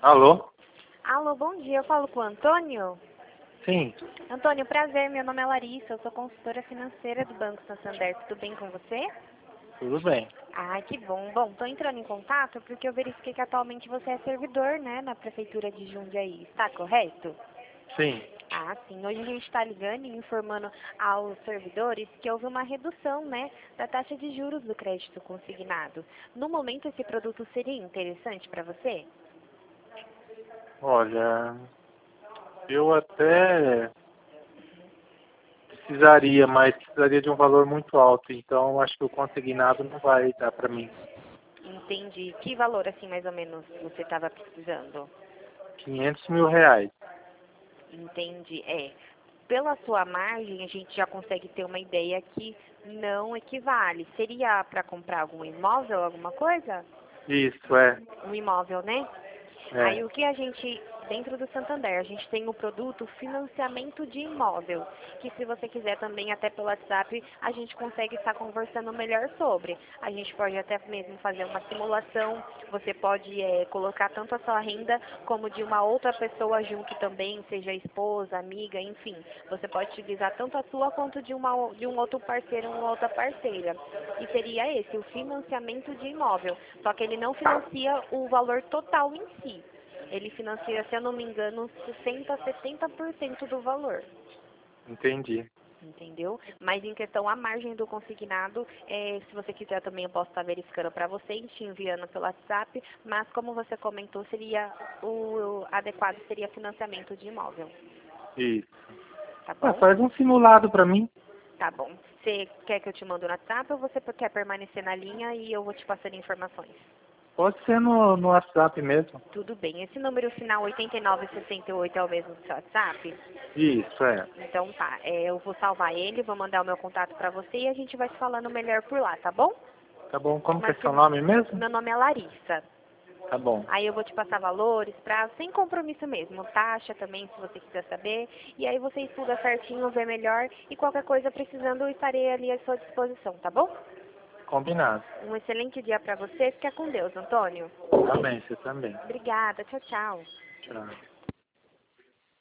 Alô? Alô, bom dia. Eu falo com o Antônio. Sim, Antônio, prazer. Meu nome é Larissa. Eu sou consultora financeira do Banco Santander. Tudo bem com você? tudo bem. Ah, que bom. Bom, estou entrando em contato porque eu verifiquei que atualmente você é servidor, né, na Prefeitura de Jundiaí. Está correto? Sim. Ah, sim. Hoje a gente está ligando e informando aos servidores que houve uma redução, né, da taxa de juros do crédito consignado. No momento, esse produto seria interessante para você? Olha, eu até precisaria, mas precisaria de um valor muito alto, então acho que o consignado não vai dar para mim. Entendi. Que valor, assim, mais ou menos, você estava precisando? 500 mil reais. Entendi. Pela sua margem, a gente já consegue ter uma ideia que não equivale. Seria para comprar algum imóvel, alguma coisa? Isso, é. Um imóvel, né? É. Aí o que a gente, dentro do Santander, a gente tem o produto financiamento de imóvel, que se você quiser também até pelo WhatsApp, a gente consegue estar conversando melhor sobre. A gente pode até mesmo fazer uma simulação, você pode colocar tanto a sua renda como de uma outra pessoa junto também, seja esposa, amiga, enfim. Você pode utilizar tanto a sua quanto de um outro parceiro, uma outra parceira. E seria esse, o financiamento de imóvel. Só que ele não financia o valor total em si. Ele financia, se eu não me engano, 60% a 70% do valor. Entendi. Entendeu? Mas em questão a margem do consignado, se você quiser também eu posso estar verificando para você e te enviando pelo WhatsApp, mas como você comentou, seria o adequado seria financiamento de imóvel. Isso. Tá Ah, bom? faz um simulado para mim. Tá bom. Você quer que eu te mande no WhatsApp ou você quer permanecer na linha e eu vou te passando informações? Pode ser no WhatsApp mesmo. Tudo bem. Esse número final 8968 é o mesmo do seu WhatsApp? Isso, é. Então tá, eu vou salvar ele, vou mandar o meu contato pra você e a gente vai se falando melhor por lá, tá bom? Tá bom, como que é Mas seu nome mesmo? meu nome é Larissa. Tá bom. Aí eu vou te passar valores, prazo, sem compromisso mesmo, taxa também, se você quiser saber. E aí você estuda certinho, vê melhor e qualquer coisa precisando eu estarei ali à sua disposição, tá bom? Combinado. Um excelente dia pra você, fica com Deus, Antônio. Amém, você também. Obrigada, tchau, tchau. Tchau.